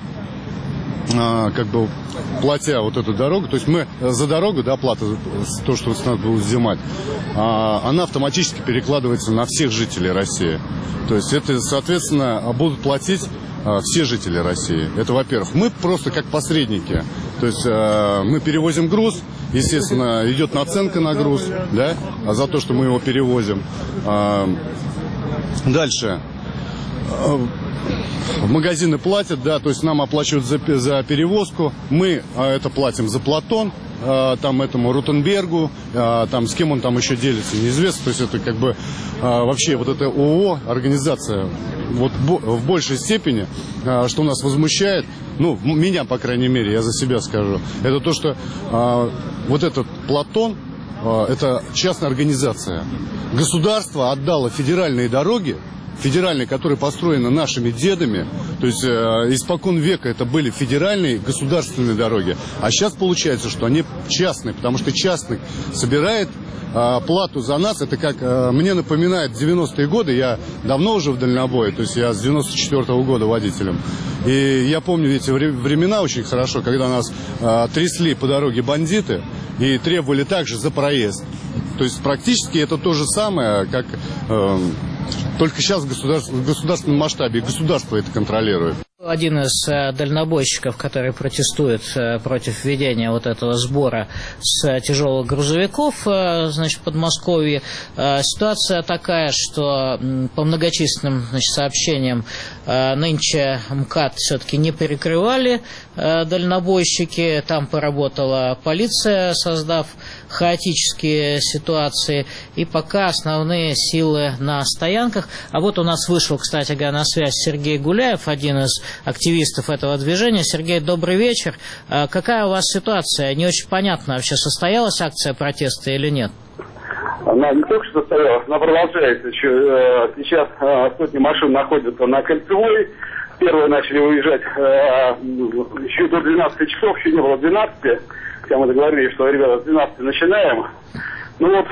платя вот эту дорогу, то есть мы за дорогу, плата, то, что надо было взимать, она автоматически перекладывается на всех жителей России. То есть это, соответственно, будут платить все жители России. Это, во-первых. Мы просто как посредники. То есть мы перевозим груз, естественно, идет наценка на груз, за то, что мы его перевозим. Дальше. Магазины платят, да, то есть нам оплачивают за перевозку. Мы это платим за Платон, там этому Рутенбергу, там с кем он там еще делится, неизвестно. То есть это как бы вообще вот эта ООО, организация, вот в большей степени, что нас возмущает, ну, меня, по крайней мере, я за себя скажу, это то, что вот этот Платон, это частная организация. Государство отдало федеральные дороги, федеральные, которые построены нашими дедами, то есть испокон века это были федеральные государственные дороги, а сейчас получается, что они частные, потому что частный собирает плату за нас. Это как мне напоминает 90-е годы, я давно уже в дальнобое, то есть я с 94-го года водителем, и я помню эти времена очень хорошо, когда нас трясли по дороге бандиты и требовали также за проезд. То есть практически это то же самое, как только сейчас в государственном масштабе, государство это контролирует. Один из дальнобойщиков, который протестует против введения вот этого сбора с тяжелых грузовиков, значит, в Подмосковье, ситуация такая, что по многочисленным, значит, сообщениям нынче МКАД все-таки не перекрывали дальнобойщики, там поработала полиция, создав хаотические ситуации, и пока основные силы на стоянках. А вот у нас вышел, кстати говоря, на связь Сергей Гуляев, один из активистов этого движения. Сергей, добрый вечер. Какая у вас ситуация? Не очень понятно, вообще состоялась акция протеста или нет? Она не только что состоялась, она продолжается еще. Сейчас сотни машин находятся на Кольцевой. Первые начали уезжать еще до 12 часов, еще не было 12. Хотя мы договорились, что, ребята, с 12 начинаем. Ну вот,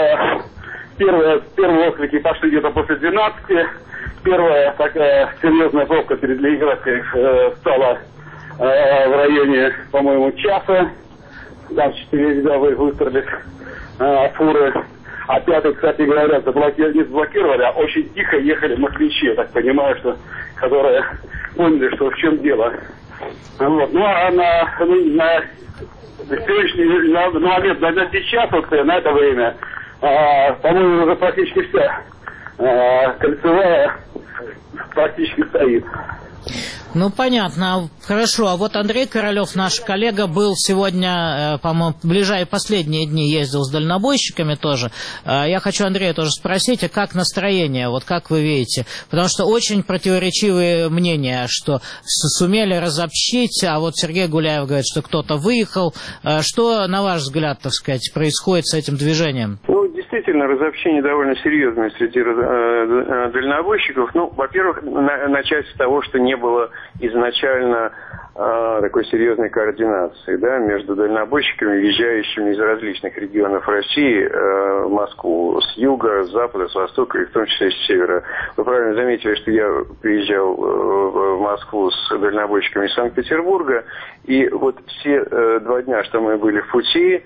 первые отклики пошли где-то после 12. Первая такая серьезная пробка перед Ленинградкой стала в районе, по-моему, часа. Там 4 рядовых выстроились фуры. А пятый, кстати говоря, не заблокировали, а очень тихо ехали москвичи, я так понимаю, что которые поняли, что в чем дело. Вот. Ну а на сегодняшний момент, на сейчас, вот, на это время, по-моему, уже практически вся Кольцевая практически стоит. Ну, понятно. Хорошо. А вот Андрей Королев, наш коллега, был сегодня, по-моему, последние дни ездил с дальнобойщиками тоже. Я хочу Андрея тоже спросить, а как настроение, вот как вы видите? Потому что очень противоречивые мнения, что сумели разобщить, а вот Сергей Гуляев говорит, что кто-то выехал. Что, на ваш взгляд, так сказать, происходит с этим движением? Ну, действительно, разобщение довольно серьезное среди дальнобойщиков. Ну, во-первых, начать с того, что не было изначально такой серьезной координации, да, между дальнобойщиками, въезжающими из различных регионов России в Москву, с юга, с запада, с востока и в том числе с севера. Вы правильно заметили, что я приезжал в Москву с дальнобойщиками из Санкт-Петербурга, и вот все 2 дня, что мы были в пути,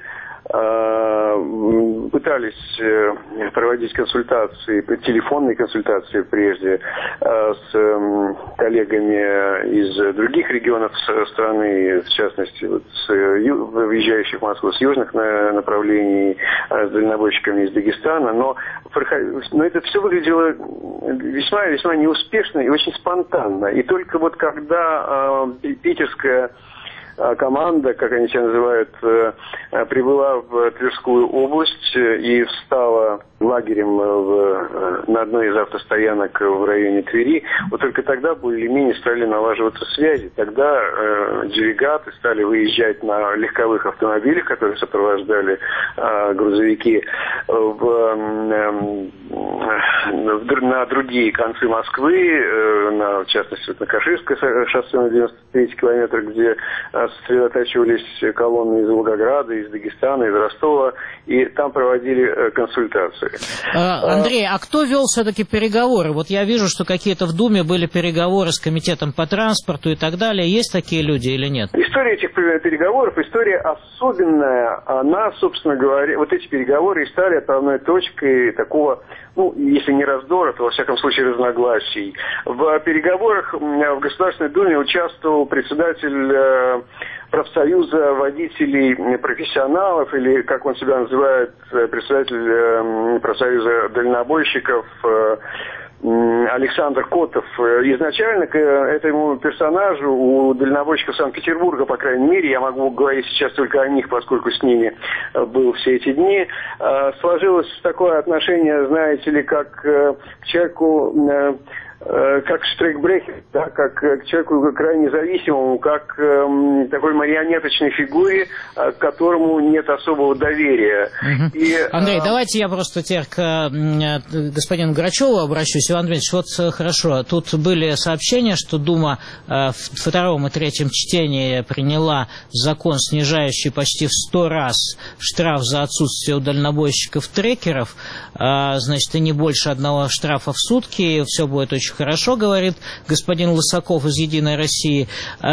пытались проводить консультации, телефонные консультации прежде с коллегами из других регионов страны, в частности, вот въезжающих в Москву с южных направлений, с дальнобойщиками из Дагестана, но это все выглядело весьма неуспешно и очень спонтанно. И только вот когда питерская команда, как они себя называют, прибыла в Тверскую область и встала лагерем на одной из автостоянок в районе Твери. Вот только тогда более-менее стали налаживаться связи. Тогда делегаты стали выезжать на легковых автомобилях, которые сопровождали грузовики, на другие концы Москвы, в частности, на Каширское шоссе на 93-й километр, где сосредотачивались колонны из Волгограда, из Дагестана, из Ростова, и там проводили консультации. Андрей, а кто вел все-таки переговоры? Вот я вижу, что какие-то в Думе были переговоры с комитетом по транспорту и так далее. Есть такие люди или нет? История этих переговоров, история особенная. Она, собственно говоря, вот эти переговоры и стали отправной точкой такого, ну, если не раздора, то, во всяком случае, разногласий. В переговорах в Государственной Думе участвовал председатель профсоюза водителей профессионалов, или, как он себя называет, представитель профсоюза дальнобойщиков Александр Котов. Изначально к этому персонажу у дальнобойщиков Санкт-Петербурга, по крайней мере, я могу говорить сейчас только о них, поскольку с ними был все эти дни, сложилось такое отношение, знаете ли, как к человеку, как штрейкбрехер, да, как к человеку крайне зависимому, как такой марионеточной фигуре, к которому нет особого доверия. И, Андрей, давайте я просто теперь к господину Грачеву обращусь. Иван Дмитриевич, вот хорошо, тут были сообщения, что Дума в втором и третьем чтении приняла закон, снижающий почти в 100 раз штраф за отсутствие у дальнобойщиков трекеров, значит, и не больше одного штрафа в сутки, и все будет очень хорошо, говорит господин Лысаков из «Единой России».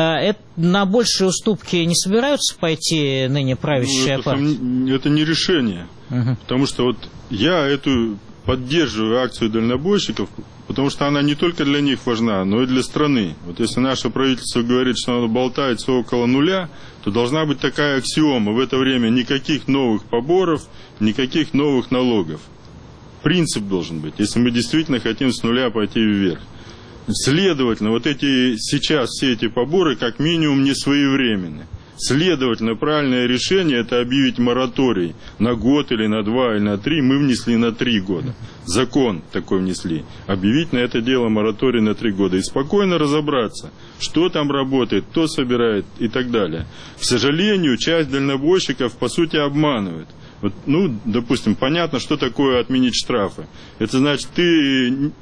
На большие уступки не собираются пойти ныне правящая партия? Это не решение. Потому что вот я эту поддерживаю акцию дальнобойщиков, потому что она не только для них важна, но и для страны. Вот если наше правительство говорит, что оно болтается около нуля, то должна быть такая аксиома: в это время никаких новых поборов, никаких новых налогов. Принцип должен быть, если мы действительно хотим с нуля пойти вверх. Следовательно, вот сейчас все эти поборы как минимум не своевременны. Следовательно, правильное решение – это объявить мораторий на год или на 2 или на 3. Мы внесли на 3 года. Закон такой внесли. Объявить на это дело мораторий на 3 года. И спокойно разобраться, что там работает, кто собирает и так далее. К сожалению, часть дальнобойщиков, по сути, обманывает. Вот, ну, допустим, понятно, что такое отменить штрафы. Это значит, ты,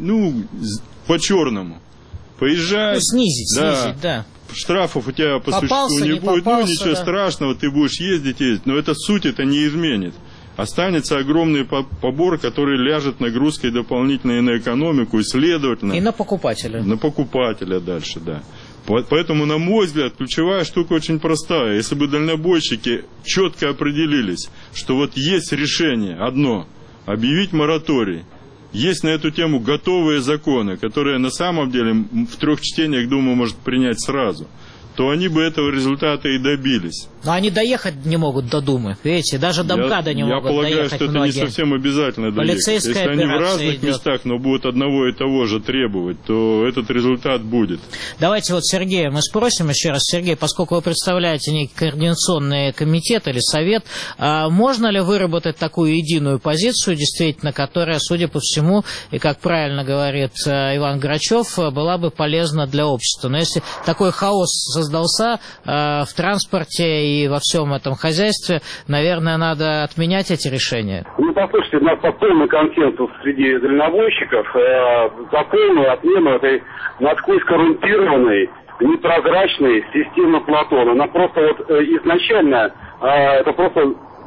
по-черному поезжай. Снизить, да. Штрафов у тебя по существу не будет. Ничего страшного, ты будешь ездить. Но это суть это не изменит. Останется огромный побор, который ляжет нагрузкой дополнительной на экономику и, следовательно... И на покупателя. На покупателя дальше, да. Поэтому, на мой взгляд, ключевая штука очень простая. Если бы дальнобойщики четко определились, что вот есть решение одно – объявить мораторий, есть на эту тему готовые законы, которые на самом деле в 3 чтениях Дума может принять сразу, то они бы этого результата и добились. Но они доехать не могут до Думы, видите, даже до МКАДа не могут доехать. Я полагаю, что это не совсем обязательно доехать. Полицейская Если они в разных идет. местах, но будут одного и того же требовать, то этот результат будет. Давайте вот Сергея мы спросим еще раз. Сергей, поскольку вы представляете некий координационный комитет или совет, можно ли выработать такую единую позицию, действительно, которая, судя по всему, и как правильно говорит Иван Грачев, была бы полезна для общества? Но если такой хаос создался в транспорте и во всем этом хозяйстве, наверное, надо отменять эти решения. Ну, послушайте, у нас полный консенсус среди дальнобойщиков за полную отмену этой насквозь коррумпированной, непрозрачной системы Платона. Она просто вот изначально, это просто,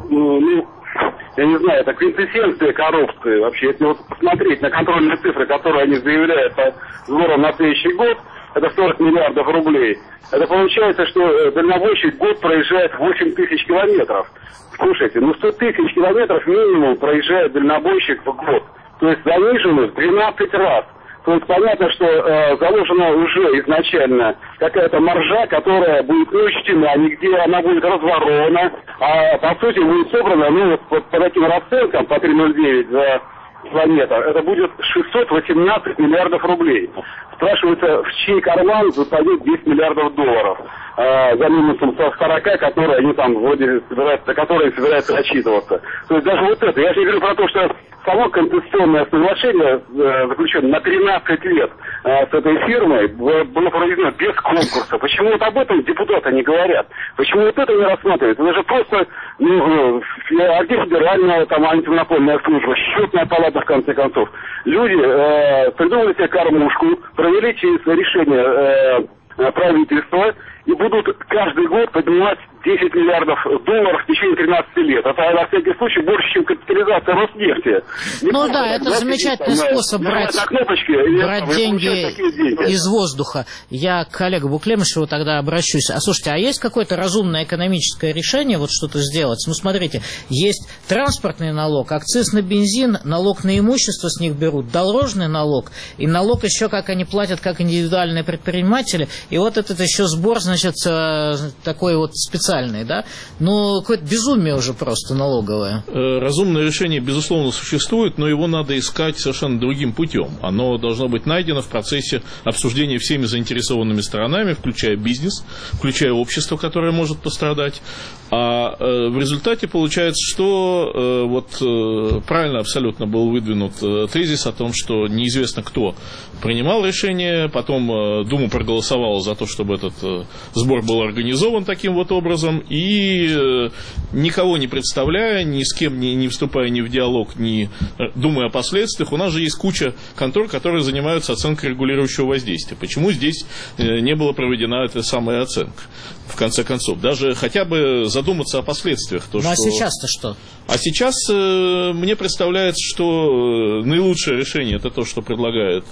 я не знаю, это квинтэссенция коррупции вообще. Если вот посмотреть на контрольные цифры, которые они заявляют по сборам на следующий год, это 40 миллиардов рублей. Это получается, что дальнобойщик в год проезжает 8 тысяч километров. Слушайте, 100 тысяч километров минимум проезжает дальнобойщик в год. То есть занижено в 12 раз. То есть понятно, что заложена уже изначально какая-то маржа, которая будет не учтена, нигде она будет разворована, а по сути будет собрана, по таким расценкам, по 3,09 за километр, это будет 618 миллиардов рублей. Спрашивается, в чей карман западет 10 миллиардов долларов за минусом со 40, которые они там вроде собираются, которые собираются отчитываться. То есть даже вот это, я же не говорю про то, что само концессионное соглашение, заключенное на 13 лет с этой фирмой, было проведено без конкурса. Почему вот об этом депутаты не говорят? Почему вот это не рассматривается? Это же просто где федеральная там антимонопольная служба, счетная палата в конце концов. Люди придумали себе кормушку, провели через решение правительства и будут каждый год поднимать 10 миллиардов долларов в течение 13 лет. Это, на всякий случай, больше, чем капитализация Роснефти. Ну да, это замечательный способ брать деньги из воздуха. Я к Олегу Буклемышеву тогда обращусь. А слушайте, а есть какое-то разумное экономическое решение вот что-то сделать? Ну смотрите, есть транспортный налог, акциз на бензин, налог на имущество с них берут, дорожный налог и налог еще, как они платят, как индивидуальные предприниматели, и вот этот еще сбор, значит, такой вот специальный, да? Ну, какое-то безумие уже просто налоговое. Разумное решение, безусловно, существует, но его надо искать совершенно другим путем. Оно должно быть найдено в процессе обсуждения всеми заинтересованными сторонами, включая бизнес, включая общество, которое может пострадать. А в результате получается, что правильно абсолютно был выдвинут тезис о том, что неизвестно, кто принимал решение, потом Дума проголосовала за то, чтобы этот сбор был организован таким вот образом, и никого не представляя, ни с кем не вступая ни в диалог, ни думая о последствиях, у нас же есть куча контор, которые занимаются оценкой регулирующего воздействия. Почему здесь не была проведена эта самая оценка? В конце концов, даже хотя бы задуматься о последствиях. А сейчас-то что? А сейчас мне представляется, что наилучшее решение это то, что предлагает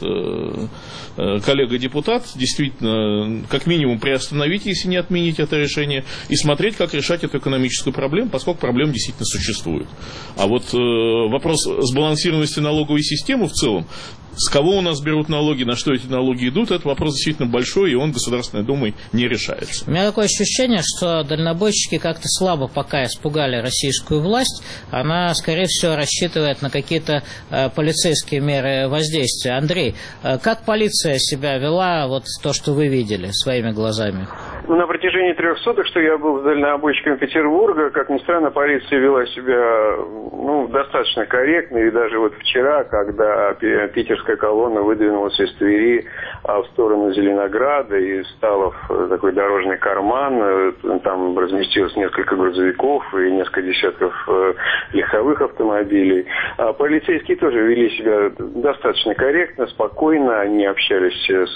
коллега-депутат. Действительно, как минимум приостановить, если не отменить это решение, и смотреть, как решать эту экономическую проблему, поскольку проблема действительно существует. А вот вопрос сбалансированности налоговой системы в целом, с кого у нас берут налоги, на что эти налоги идут, это вопрос действительно большой, и он Государственной Думой не решается. У меня такое ощущение, что дальнобойщики как-то слабо пока испугали российскую власть. Она, скорее всего, рассчитывает на какие-то полицейские меры воздействия. Андрей, как полиция себя вела, вот то, что вы видели своими глазами? На протяжении 3 суток, что я был с дальнобойщиками Петербурга, как ни странно, полиция вела себя достаточно корректно. И даже вот вчера, когда питерская колонна выдвинулась из Твери в сторону Зеленограда и стала в такой дорожный карман, там разместилось несколько грузовиков и несколько десятков легковых автомобилей. Полицейские тоже вели себя достаточно корректно, спокойно. Они общались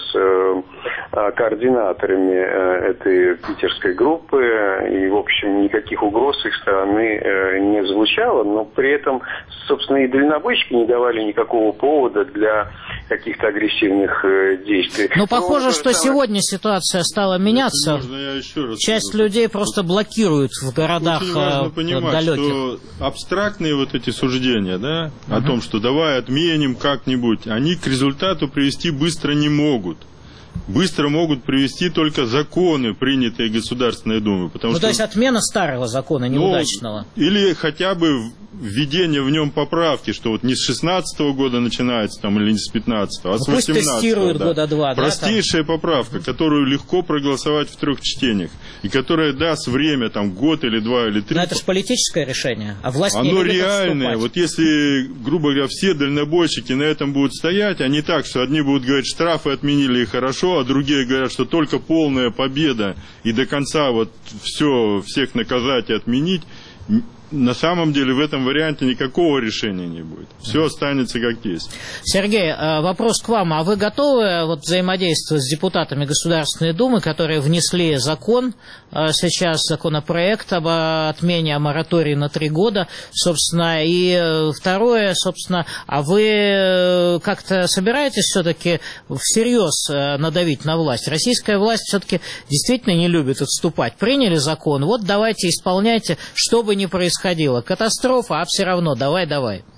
с координаторами этой питерской группы, и, в общем, никаких угроз с их стороны не звучало, но при этом, собственно, и дальнобойщики не давали никакого повода для каких-то агрессивных действий. Но похоже, что сегодня ситуация стала меняться. Часть людей просто блокируют в городах далеких. Очень важно понимать, что абстрактные вот эти суждения, да, о том, что давай отменим как-нибудь, они к результату привести быстро не могут. Быстро могут привести только законы, принятые Государственной Думой. То есть отмена старого закона, неудачного. Или хотя бы введение в нем поправки, что вот не с 16-го года начинается, там, или не с 15-го, а с 18-го. Пусть тестируют года два. Простейшая поправка, которую легко проголосовать в 3 чтениях, и которая даст время, там, год или 2 или 3. Но это же политическое решение, а власть не любит реальное. отступать. Вот если, грубо говоря, все дальнобойщики на этом будут стоять, а не так, что одни будут говорить, штрафы отменили и хорошо, а другие говорят, что только полная победа и до конца вот всех наказать и отменить. На самом деле в этом варианте никакого решения не будет. Все останется как есть. Сергей, вопрос к вам. А вы готовы взаимодействовать с депутатами Государственной Думы, которые внесли закон, сейчас законопроект об отмене моратории на 3 года, собственно, и второе, собственно, а вы как-то собираетесь все-таки всерьез надавить на власть? Российская власть все-таки действительно не любит отступать. Приняли закон, вот давайте исполняйте, что бы ни происходило. Катастрофа, а все равно, давай.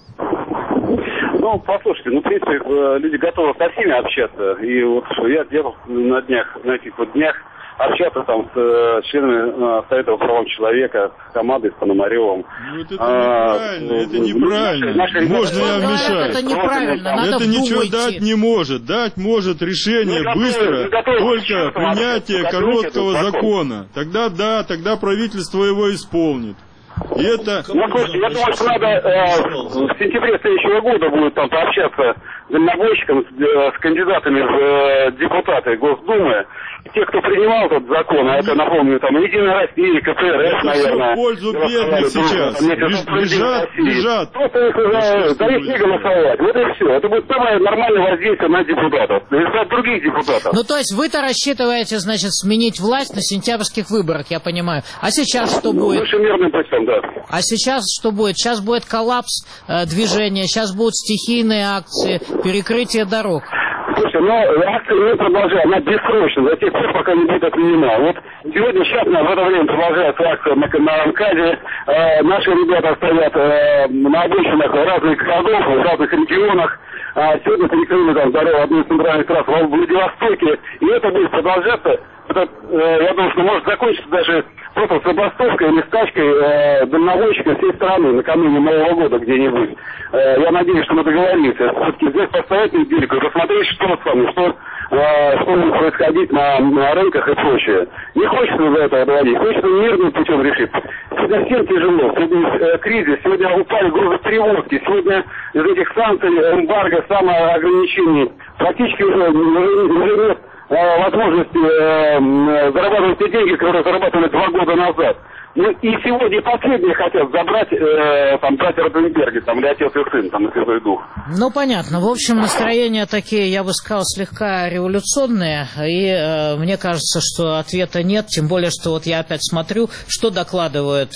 Ну, послушайте, в принципе, люди готовы со всеми общаться. И вот я где-то на этих днях общаться там с членами Совета по правам человека, с командой, с Пономаревым. Это неправильно. Можно я вмешаюсь? Это неправильно, это ничего дать не может. Дать может решение быстро, только принятие короткого закона. Тогда правительство его исполнит. И это... Ну, слушайте, я думаю, что надо в сентябре следующего года будет там пообщаться с дальнобойщиком, с кандидатами в депутаты Госдумы. Те, кто принимал этот закон, а это, напомню, там Единая Россия, КПРФ, наверное. В пользу бедных сейчас. Бежат. Просто за них не голосовать. Вот и все. Это будет самое нормальное воздействие на депутатов. На других депутатов. Ну, то есть вы-то рассчитываете, значит, сменить власть на сентябрьских выборах, я понимаю. А сейчас что будет? Лучше мирным путем, да. А сейчас что будет? Сейчас будет коллапс движения, сейчас будут стихийные акции, перекрытие дорог. Слушайте, но акция не продолжается, она бессрочна, до тех пор, пока не будет отменена. Вот сегодня, сейчас, в это время продолжается акция на МКАДе. Наши ребята стоят на обочинах разных городов, в разных регионах. Сегодня перекрыли там дорогу, одну из центральных трасс в Владивостоке. И это будет продолжаться. Это, я думаю, что может закончиться даже просто забастовкой или стачкой дальнобойщика всей страны накануне Нового года где-нибудь. Я надеюсь, что мы договоримся. Все-таки здесь поставить недельку и посмотреть, что будет происходить на рынках и прочее. Не хочется за это доводить, хочется мирным путем решить. Сегодня всем тяжело, сегодня кризис, сегодня упали грузоперевозки, сегодня из этих санкций, эмбарго, самоограничений практически уже нет возможности зарабатывать те деньги, которые зарабатывали 2 года назад. Ну и сегодня последние хотят забрать братья Ротенберги, или отец и сын, и Святой Дух. Ну, понятно. В общем, настроения такие, я бы сказал, слегка революционные. И мне кажется, что ответа нет. Тем более, что вот я опять смотрю, что докладывают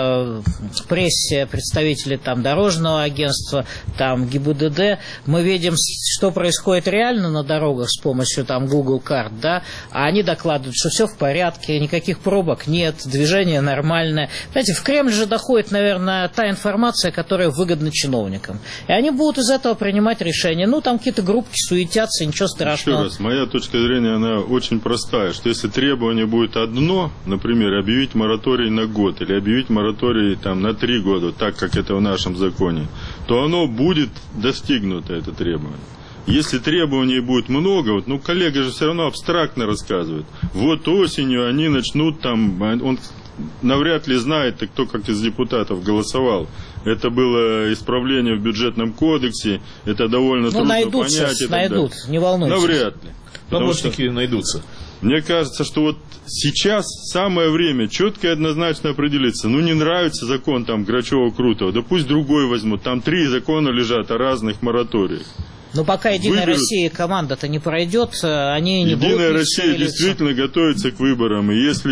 в прессе представители Дорожного агентства, ГИБДД. Мы видим, что происходит реально на дорогах с помощью Google карт, да? А они докладывают, что все в порядке, никаких пробок нет, движение нормальное. Знаете, в Кремль же доходит, наверное, та информация, которая выгодна чиновникам. И они будут из этого принимать решения. Ну, там какие-то группки суетятся, ничего страшного. Еще раз, моя точка зрения, она очень простая, что если требование будет одно, например, объявить мораторий на год или объявить мораторий на 3 года, так как это в нашем законе, то оно будет достигнуто, это требование. Если требований будет много, коллега же все равно абстрактно рассказывает. Вот осенью они начнут он навряд ли знает, кто как из депутатов голосовал. Это было исправление в бюджетном кодексе, это довольно трудно понять. Найдут, не волнуйтесь. Навряд ли. Помощники найдутся. Мне кажется, что вот сейчас самое время четко и однозначно определиться. Не нравится закон Грачева-Крутого, да пусть другой возьмут. Там 3 закона лежат о разных мораториях. Но пока Единая Россия команда-то не пройдет, они не будут... Единая Россия действительно готовится к выборам. И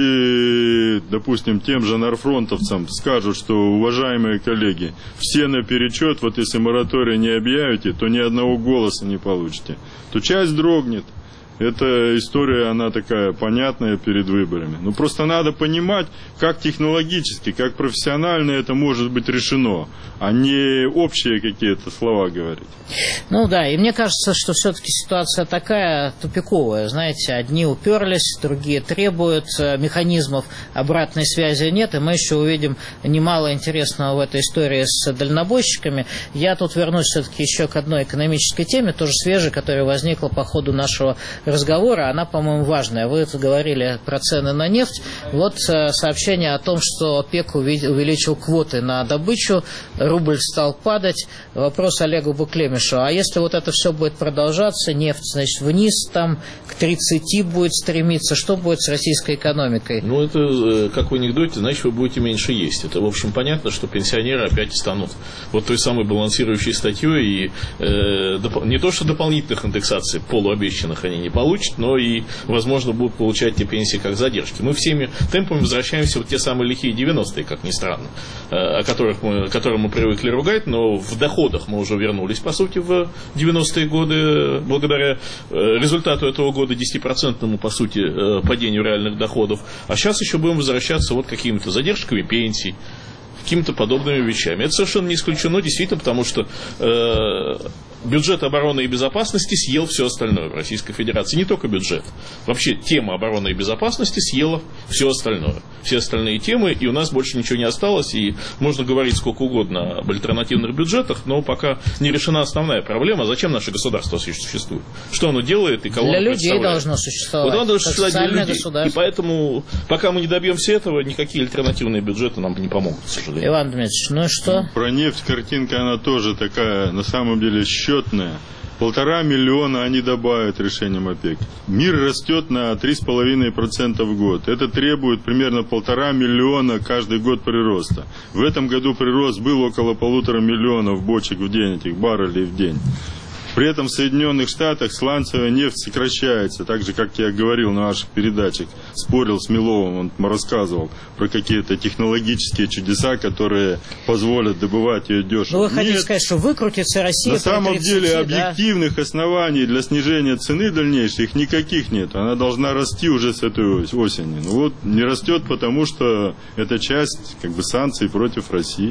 если, допустим, тем же нарфронтовцам скажут, что, уважаемые коллеги, все наперечет, вот если мораторий не объявите, то ни одного голоса не получите, то часть дрогнет. Эта история, она такая понятная перед выборами. Но просто надо понимать, как технологически, как профессионально это может быть решено, а не общие какие-то слова говорить. Ну да, и мне кажется, что все-таки ситуация такая тупиковая. Знаете, одни уперлись, другие требуют, механизмов обратной связи нет, и мы еще увидим немало интересного в этой истории с дальнобойщиками. Я тут вернусь все-таки еще к одной экономической теме, тоже свежей, которая возникла по ходу нашего разговора, она, по-моему, важная. Вы говорили про цены на нефть. Вот сообщение о том, что ОПЕК увеличил квоты на добычу, рубль стал падать. Вопрос Олегу Буклемишу. А если вот это все будет продолжаться, нефть, значит, вниз к 30 будет стремиться, что будет с российской экономикой? Это, как в анекдоте, значит, вы будете меньше есть. Это, в общем, понятно, что пенсионеры опять станут вот той самой балансирующей статьей, и не то, что дополнительных индексаций полуобещанных они не получат, но и, возможно, будут получать те пенсии как задержки. Мы всеми темпами возвращаемся в те самые лихие 90-е, как ни странно, о которым мы привыкли ругать, но в доходах мы уже вернулись, по сути, в 90-е годы, благодаря результату этого года 10%, по сути, падению реальных доходов. А сейчас еще будем возвращаться вот какими-то задержками пенсий, какими-то подобными вещами. Это совершенно не исключено, действительно, потому что бюджет обороны и безопасности съел все остальное в Российской Федерации. Не только бюджет. Вообще тема обороны и безопасности съела все остальное. Все остальные темы, и у нас больше ничего не осталось. И можно говорить сколько угодно об альтернативных бюджетах, но пока не решена основная проблема. Зачем наше государство существует? Что оно делает и кого для оно людей представляет? Должно существовать. Вот оно должно существовать для людей. И поэтому, пока мы не добьемся этого, никакие альтернативные бюджеты нам не помогут, к сожалению. Иван Дмитриевич, ну и что? Про нефть картинка, она тоже такая, на самом деле, счетная. 1,5 миллиона они добавят решением ОПЕК. Мир растет на 3,5% в год. Это требует примерно 1,5 миллиона каждый год прироста. В этом году прирост был около 1,5 миллионов бочек в день, этих баррелей в день. При этом в Соединенных Штатах сланцевая нефть сокращается, так же, как я говорил на ваших передачах, спорил с Миловым, он рассказывал про какие-то технологические чудеса, которые позволят добывать ее дешево. Ну, вы хотите сказать, что выкрутится Россия? На самом 30, деле объективных оснований для снижения цены дальнейшей их никаких нет. Она должна расти уже с этой осени. Ну вот не растет, потому что это часть санкций против России.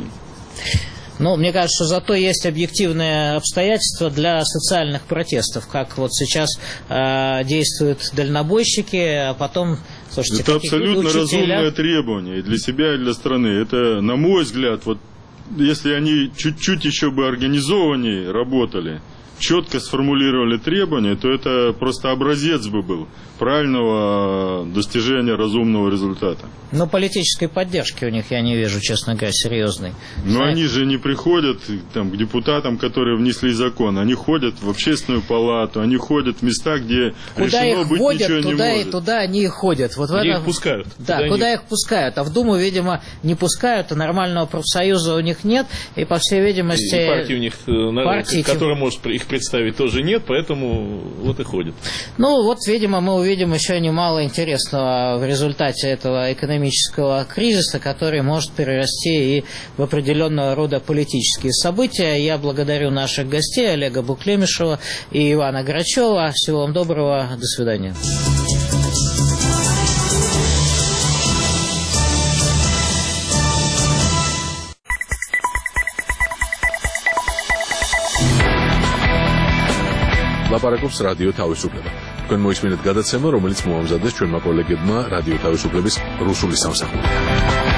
Ну, мне кажется, что зато есть объективные обстоятельства для социальных протестов, как вот сейчас действуют дальнобойщики, а потом, слушайте, это абсолютно разумное требование и для себя, и для страны. Это, на мой взгляд, вот если они чуть-чуть еще бы организованнее работали, четко сформулировали требования, то это просто образец бы был правильного достижения разумного результата. Но политической поддержки у них я не вижу, честно говоря, серьезной. Но они же не приходят к депутатам, которые внесли закон. Они ходят в общественную палату, они ходят в места, где куда решено их быть вводят, ничего туда не и может. туда они и ходят. Вот где их пускают. Да, куда их пускают. А в Думу, видимо, не пускают, а нормального профсоюза у них нет. И, по всей видимости... И партии у них, которая может их представить, тоже нет, поэтому вот и ходят. Ну, вот, видимо, мы увидим еще немало интересного в результате этого экономического кризиса, который может перерасти и в определенного рода политические события. Я благодарю наших гостей, Олега Буклемишева и Ивана Грачева. Всего вам доброго. До свидания. ლაპარაკობს რადიო თავისუფლება. თქვენ მოისმინეთ გადაცემა, რომელიც მოამზადეს ჩვენმა კოლეგებმა რადიო თავისუფლების რუსული სამსახური.